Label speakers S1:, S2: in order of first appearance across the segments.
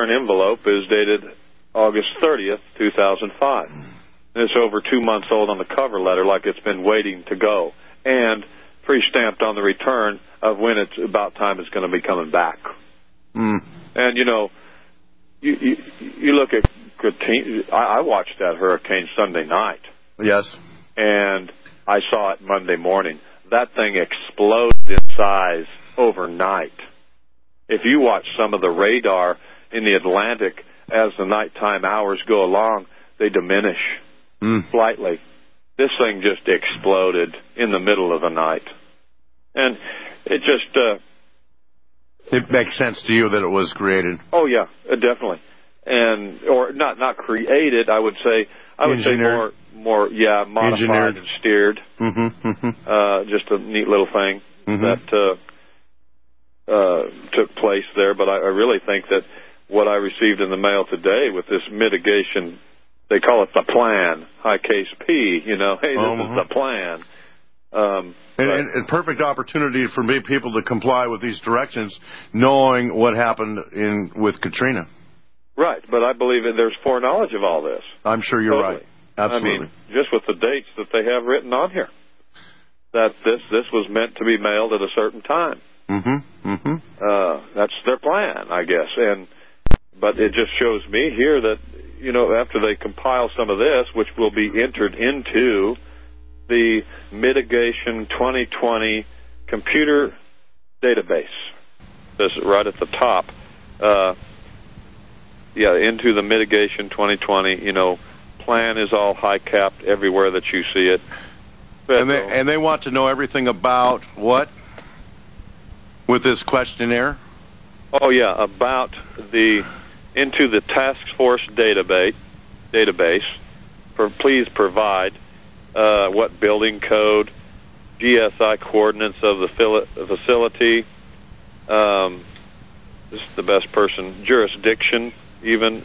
S1: return envelope is dated August 30th, 2005. And it's over 2 months old on the cover letter, like it's been waiting to go. And pre-stamped on the return of when it's about time it's going to be coming back.
S2: Mm.
S1: And, you know, you look at I watched that hurricane Sunday night.
S2: Yes.
S1: And I saw it Monday morning. That thing exploded in size overnight. If you watch some of the radar in the Atlantic as the nighttime hours go along, they diminish slightly. This thing just exploded in the middle of the night. And it just...
S2: it makes sense to you that it was created.
S1: Oh, yeah, definitely. And, or not created, I would say more, modified
S2: engineered
S1: and steered. Just a neat little thing that took place there. But I really think that what I received in the mail today with this mitigation, they call it the plan, high case P, you know, hey, this is the plan.
S2: And perfect opportunity for people to comply with these directions, knowing what happened with Katrina.
S1: Right, but I believe that there's foreknowledge of all this.
S2: I'm sure you're right. Absolutely.
S1: I mean, just with the dates that they have written on here, that this was meant to be mailed at a certain time. That's their plan, I guess. But it just shows me here that, you know, after they compile some of this, which will be entered into the Mitigation 2020 computer database. This is right at the top. Into the Mitigation 2020, you know, plan is all high-capped everywhere that you see it.
S2: And they want to know everything about what with this questionnaire?
S1: Oh, yeah, about into the task force database. Please provide what building code, GSI coordinates of the facility. This is the best person. Jurisdiction, even.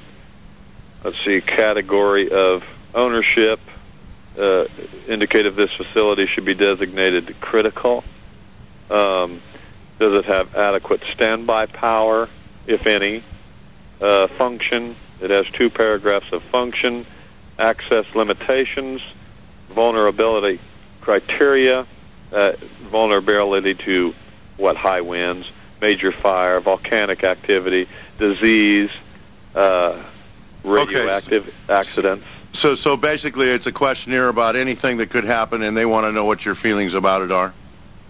S1: Let's see, category of ownership. Indicate if this facility should be designated critical. Does it have adequate standby power, if any? Function. It has 2 paragraphs of function. Access limitations. Vulnerability criteria. Vulnerability to high winds, major fire, volcanic activity, disease, radioactive accidents.
S2: So basically it's a questionnaire about anything that could happen, and they want to know what your feelings about it are.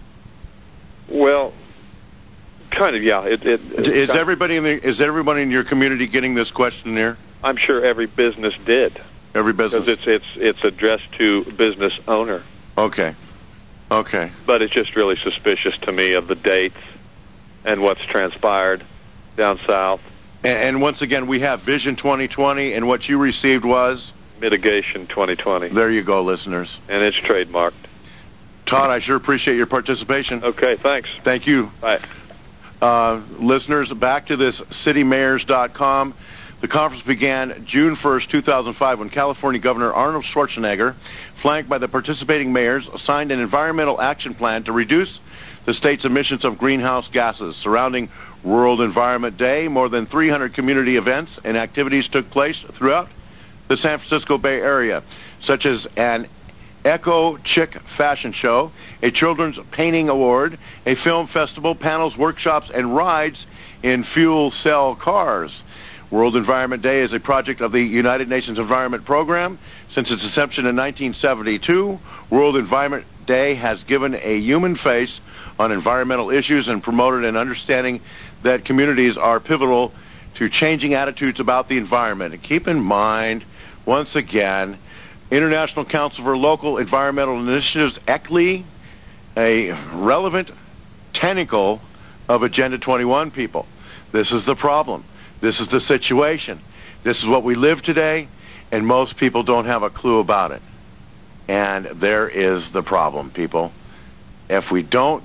S1: Well, kind of, yeah.
S2: Is everybody in your community getting this questionnaire?
S1: I'm sure every business did.
S2: Every business?
S1: Because it's addressed to business owner.
S2: Okay.
S1: But it's just really suspicious to me of the dates and what's transpired down south.
S2: And once again, we have Vision 2020, and what you received was?
S1: Mitigation 2020.
S2: There you go, listeners.
S1: And it's trademarked.
S2: Todd, I sure appreciate your participation.
S1: Okay, thanks.
S2: Thank you.
S1: Bye.
S2: Listeners, back to this citymayors.com. The conference began June 1st, 2005, when California Governor Arnold Schwarzenegger, flanked by the participating mayors, signed an environmental action plan to reduce the state's emissions of greenhouse gases. Surrounding World Environment Day, more than 300 community events and activities took place throughout the San Francisco Bay Area, such as an Echo Chick fashion show, a children's painting award, a film festival, panels, workshops, and rides in fuel cell cars. World Environment Day is a project of the United Nations Environment Program. Since its inception in 1972, World Environment Day has given a human face on environmental issues and promoted an understanding that communities are pivotal to changing attitudes about the environment. And keep in mind, once again, International Council for Local Environmental Initiatives, ECLI, a relevant tentacle of Agenda 21 people. This is the problem. This is the situation. This is what we live today, and most people don't have a clue about it. And there is the problem, people. If we don't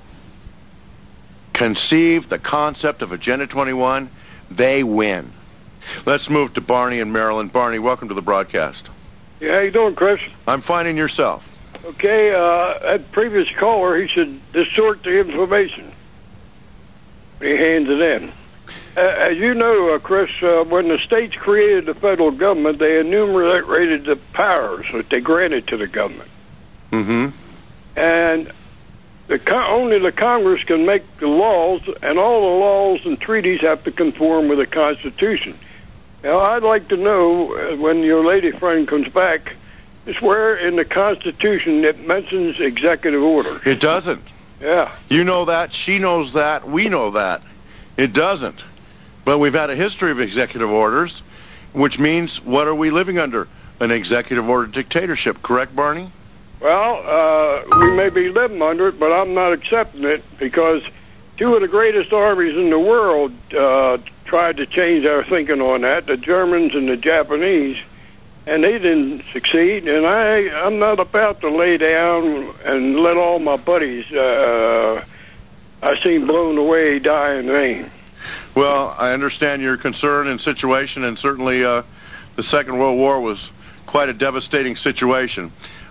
S2: conceive the concept of Agenda 21, they win. Let's move to Barney in Maryland. Barney, welcome to the broadcast.
S3: Yeah, how you doing, Chris?
S2: I'm fine, and yourself?
S3: Okay, that previous caller, he should distort the information. He hands it in. As you know, Chris, when the states created the federal government, they enumerated the powers that they granted to the government.
S2: Mm-hmm.
S3: And only the Congress can make the laws, and all the laws and treaties have to conform with the Constitution. Now, I'd like to know, when your lady friend comes back, is where in the Constitution it mentions executive order.
S2: It doesn't.
S3: Yeah.
S2: You know that. She knows that. We know that. It doesn't. But we've had a history of executive orders, which means what are we living under? An executive order dictatorship, correct, Barney?
S3: Well, we may be living under it, but I'm not accepting it because two of the greatest armies in the world tried to change our thinking on that, the Germans and the Japanese, and they didn't succeed. And I'm not about to lay down and let all my buddies I seen blown away die in vain.
S2: Well, I understand your concern and situation, and certainly the Second World War was quite a devastating situation.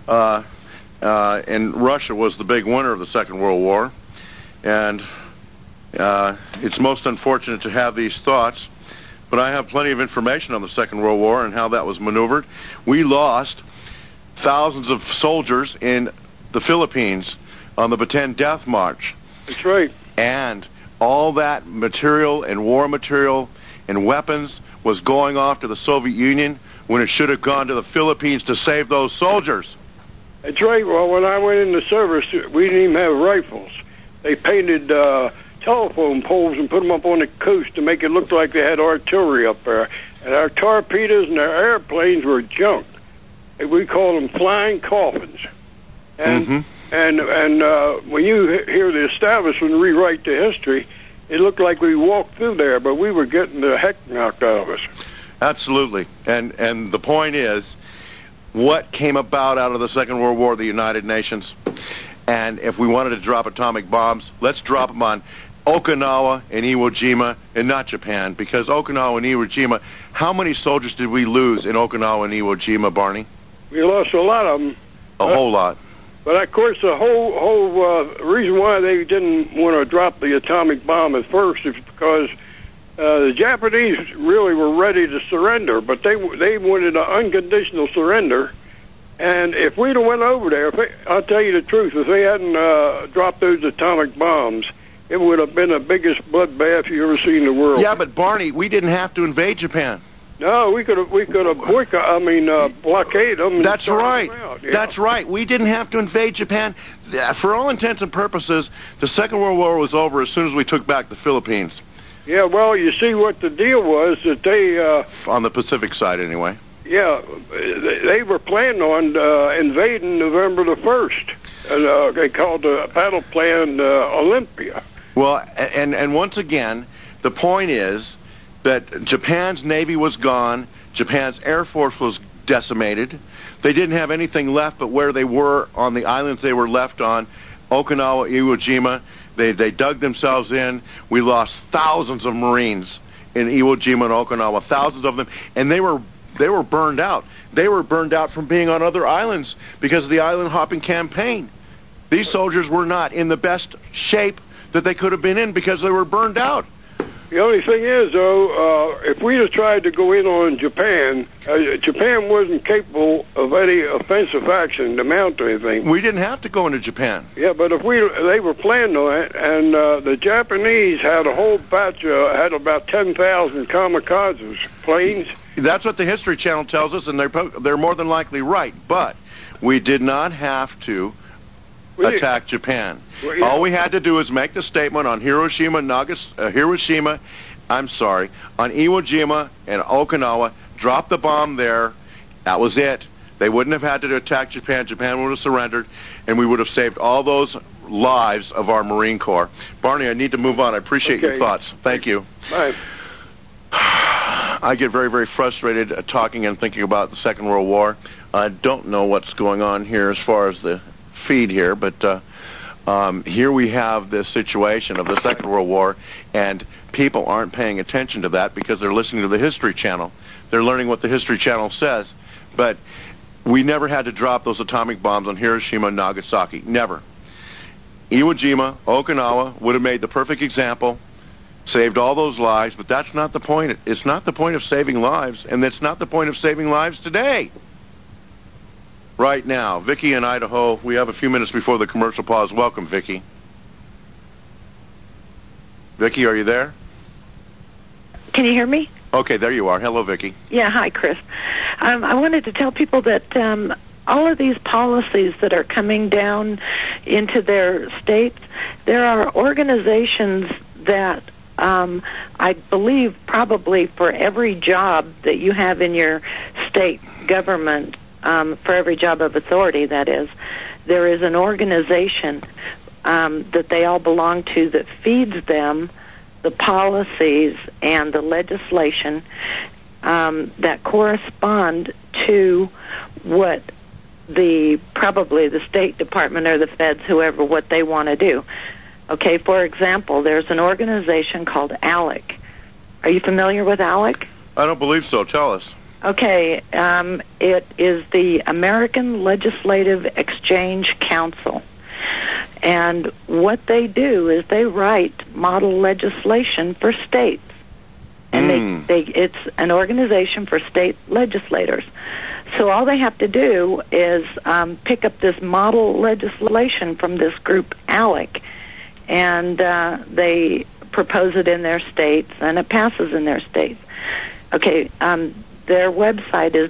S2: And Russia was the big winner of the Second World War. And it's most unfortunate to have these thoughts, but I have plenty of information on the Second World War and how that was maneuvered. We lost thousands of soldiers in the Philippines on the Bataan Death March.
S3: That's right.
S2: And all that material and war material and weapons was going off to the Soviet Union when it should have gone to the Philippines to save those soldiers.
S3: That's right. Well, when I went in the service, we didn't even have rifles. They painted telephone poles and put them up on the coast to make it look like they had artillery up there. And our torpedoes and our airplanes were junk. We called them flying coffins. And and when you hear the establishment rewrite the history, it looked like we walked through there, but we were getting the heck knocked out of us.
S2: Absolutely. And the point is, what came out of the Second World War, the United Nations? And if we wanted to drop atomic bombs, let's drop them on Okinawa and Iwo Jima, and not Japan, because Okinawa and Iwo Jima, how many soldiers did we lose in Okinawa and Iwo Jima, Barney?
S3: We lost a lot of them.
S2: A whole lot.
S3: But of course, the whole reason why they didn't want to drop the atomic bomb at first is because the Japanese really were ready to surrender, but they wanted an unconditional surrender. And if we'd have went over there, I'll tell you the truth, if they hadn't dropped those atomic bombs, it would have been the biggest bloodbath you ever seen in the world.
S2: Yeah, but Barney, we didn't have to invade Japan.
S3: No, we could have blockade them.
S2: That's right.
S3: Yeah.
S2: That's right. We didn't have to invade Japan. For all intents and purposes, the Second World War was over as soon as we took back the Philippines.
S3: Yeah, well, you see what the deal was that they...
S2: on the Pacific side, anyway.
S3: Yeah, they were planning on invading November the 1st. They called the battle plan Olympia.
S2: Well, and once again, the point is that Japan's Navy was gone, Japan's Air Force was decimated, they didn't have anything left but where they were on the islands they were left on, Okinawa, Iwo Jima. They dug themselves in. We lost thousands of Marines in Iwo Jima and Okinawa, thousands of them, and they were burned out. They were burned out from being on other islands because of the island hopping campaign. These soldiers were not in the best shape that they could have been in because they were burned out.
S3: The only thing is, though, if we'd have tried to go in on Japan, Japan wasn't capable of any offensive action to mount anything.
S2: We didn't have to go into Japan.
S3: Yeah, but if they were planning on it, and the Japanese had a whole batch, had about 10,000 kamikazes, planes.
S2: That's what the History Channel tells us, and they're more than likely right. But we did not have to attack Japan.
S3: Well, yeah.
S2: All we had to do is make the statement on on Iwo Jima and Okinawa, drop the bomb there. That was it. They wouldn't have had to attack Japan. Japan would have surrendered, and we would have saved all those lives of our Marine Corps. Barney, I need to move on. I appreciate your thoughts. Thank you.
S3: Bye.
S2: I get very, very frustrated talking and thinking about the Second World War. I don't know what's going on here as far as the feed here, but here we have this situation of the Second World War, and people aren't paying attention to that because they're listening to the History Channel. They're learning what the History Channel says, but we never had to drop those atomic bombs on Hiroshima and Nagasaki. Never. Iwo Jima, Okinawa would have made the perfect example. saved all those lives, but that's not the point. It's not the point of saving lives, and it's not the point of saving lives today. Right now, Vicki in Idaho, we have a few minutes before the commercial pause. Welcome, Vicki. Vicki, are you there?
S4: Can you hear me?
S2: Okay, there you are. Hello, Vicki.
S4: Yeah, hi, Chris. I wanted to tell people that all of these policies that are coming down into their states, there are organizations that I believe probably for every job that you have in your state government, for every job of authority, that is, there is an organization that they all belong to that feeds them the policies and the legislation that correspond to what probably the State Department or the feds, whoever, what they want to do. Okay, for example, there's an organization called ALEC. Are you familiar with ALEC?
S2: I don't believe so. Tell us.
S4: Okay, it is the American Legislative Exchange Council. And what they do is they write model legislation for states. And it's an organization for state legislators. So all they have to do is pick up this model legislation from this group, ALEC, and they propose it in their states, and it passes in their states. Okay, their website is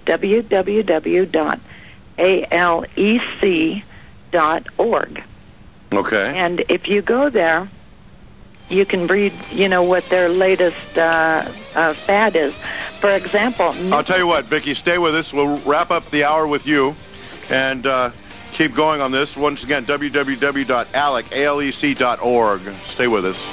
S4: www.alec.org.
S2: Okay.
S4: And if you go there, you can read, what their latest fad is. For example...
S2: I'll tell you what, Vicki, stay with us. We'll wrap up the hour with you and keep going on this. Once again, www.alec.org. Stay with us.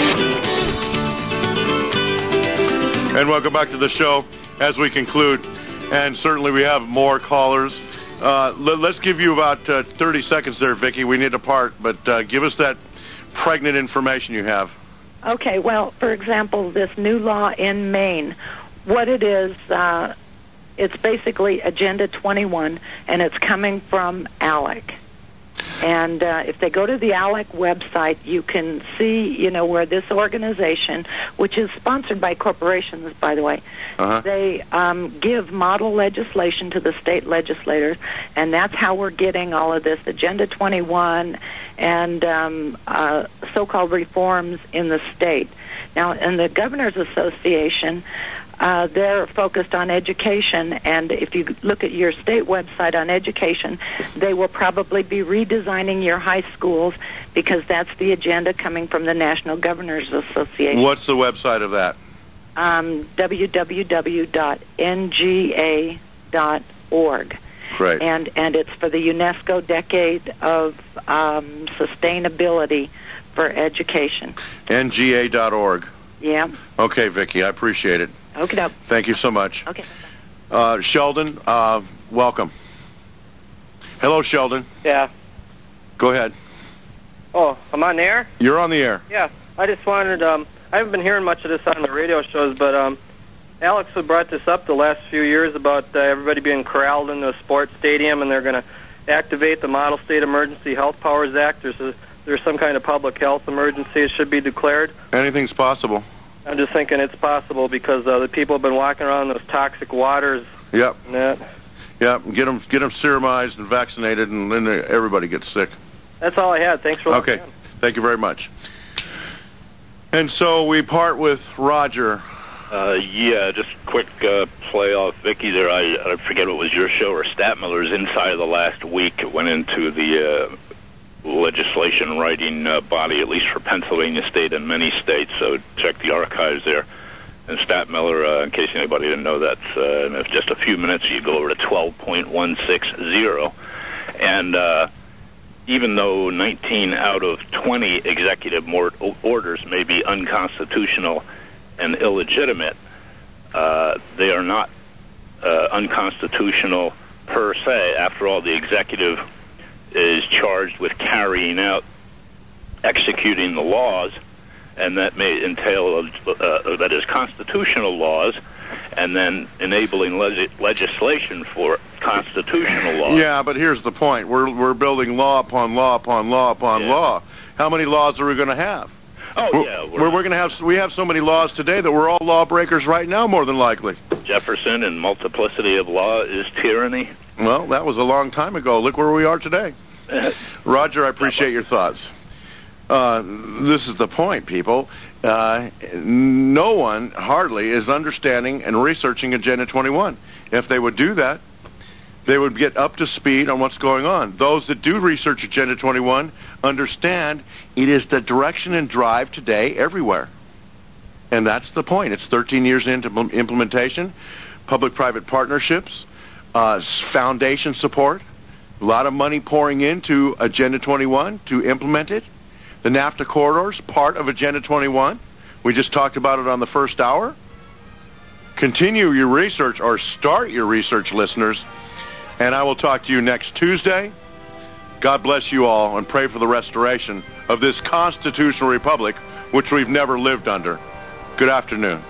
S2: And welcome back to the show as we conclude. And certainly we have more callers. Let's give you about 30 seconds there, Vicki. We need to part, but give us that pregnant information you have.
S4: Okay, well, for example, this new law in Maine, what it is, it's basically Agenda 21, and it's coming from ALEC. And if they go to the ALEC website, you can see, where this organization, which is sponsored by corporations, by the way, they give model legislation to the state legislators, and that's how we're getting all of this Agenda 21 and so-called reforms in the state. Now, in the Governors Association, they're focused on education, and if you look at your state website on education, they will probably be redesigning your high schools because that's the agenda coming from the National Governors Association.
S2: What's the website of that?
S4: www.nga.org.
S2: Great.
S4: And it's for the UNESCO Decade of Sustainability for Education.
S2: nga.org.
S4: Yeah.
S2: Okay, Vicki, I appreciate it.
S4: Okay.
S2: Thank you so much.
S4: Okay.
S2: Sheldon, welcome. Hello, Sheldon.
S5: Yeah.
S2: Go ahead.
S5: Oh, I'm on the air?
S2: You're on the air.
S5: Yeah. I just wanted, I haven't been hearing much of this on the radio shows, but Alex had brought this up the last few years about everybody being corralled into a sports stadium, and they're going to activate the Model State Emergency Health Powers Act. There's some kind of public health emergency that should be declared.
S2: Anything's possible.
S5: I'm just thinking it's possible because the people have been walking around those toxic waters.
S2: Yep.
S5: And that.
S2: Yep. Get them serumized and vaccinated, and then everybody gets sick.
S5: That's all I had. Thanks for listening.
S2: Okay. Thank you very much. And so we part with Roger.
S6: Yeah, just quick play off Vicki there. I forget what was your show or Statmiller's inside of the last week. It went into the legislation writing body, at least for Pennsylvania State and many states, so check the archives there. And Statmiller, in case anybody didn't know, that's in just a few minutes you go over to 12.160. And even though 19 out of 20 executive orders may be unconstitutional and illegitimate, they are not unconstitutional per se. After all, the executive is charged with carrying out, executing the laws, and that may entail, that is, constitutional laws, and then enabling legislation for constitutional laws.
S2: Yeah, but here's the point. We're building law upon law upon law upon law. How many laws are we going to have?
S6: Oh, yeah.
S2: We're going to have, we have so many laws today that we're all lawbreakers right now, more than likely.
S6: Jefferson and multiplicity of law is tyranny.
S2: Well, that was a long time ago. Look where we are today. Roger, I appreciate your thoughts. This is the point, people. No one hardly is understanding and researching Agenda 21. If they would do that, they would get up to speed on what's going on. Those that do research Agenda 21 understand it is the direction and drive today everywhere. And that's the point. It's 13 years into implementation, public-private partnerships, foundation support, a lot of money pouring into Agenda 21 to implement it. The NAFTA corridors, part of Agenda 21. We just talked about it on the first hour. Continue your research, or start your research, listeners. And I will talk to you next Tuesday. God bless you all, and pray for the restoration of this constitutional republic, which we've never lived under. Good afternoon.